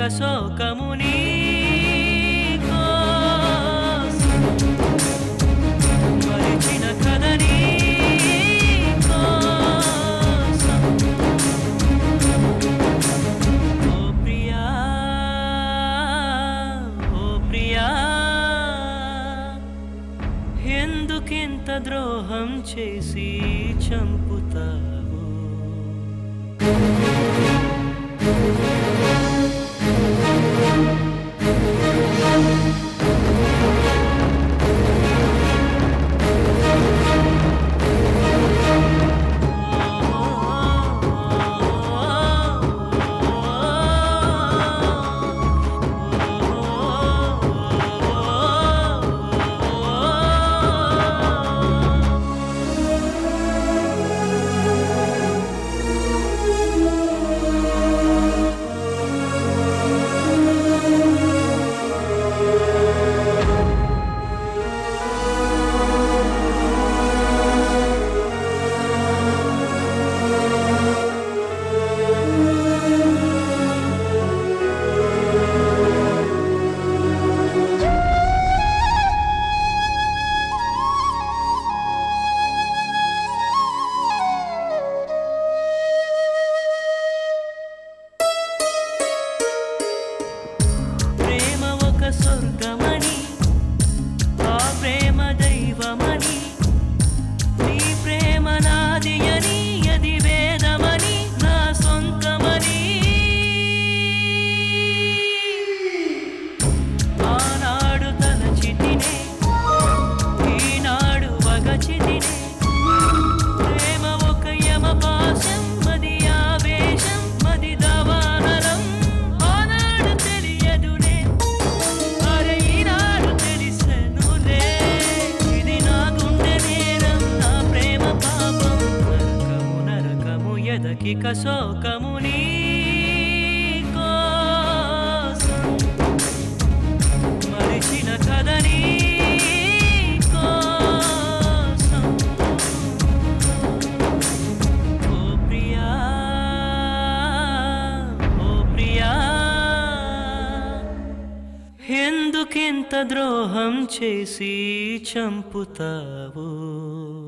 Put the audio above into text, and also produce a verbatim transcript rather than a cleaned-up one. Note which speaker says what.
Speaker 1: శోకము నీ మరిచిన కథ నీ ఓ ప్రియా ఓ ప్రియా ఎందుకింత ద్రోహం చేసి చంపుతావు స్వర్గమని ఆ ప్రేమ దైవమని నీ ప్రేమ నాది అని అది వేదమని నా సొంతమని ఆనాడు తలచితినే ఈనాడు వగచితినే ప్రేమ ఒక యమపాశం మది ఆవేశం మది దవానలం ఆనాడు తెలియదునే ఎదకిక శోకము నీ కోసం మరిచిన కథ నీ కోసం ఓ ప్రియా ఓ ప్రియా ఎందుకింత ద్రోహం చేసి చంపుతావు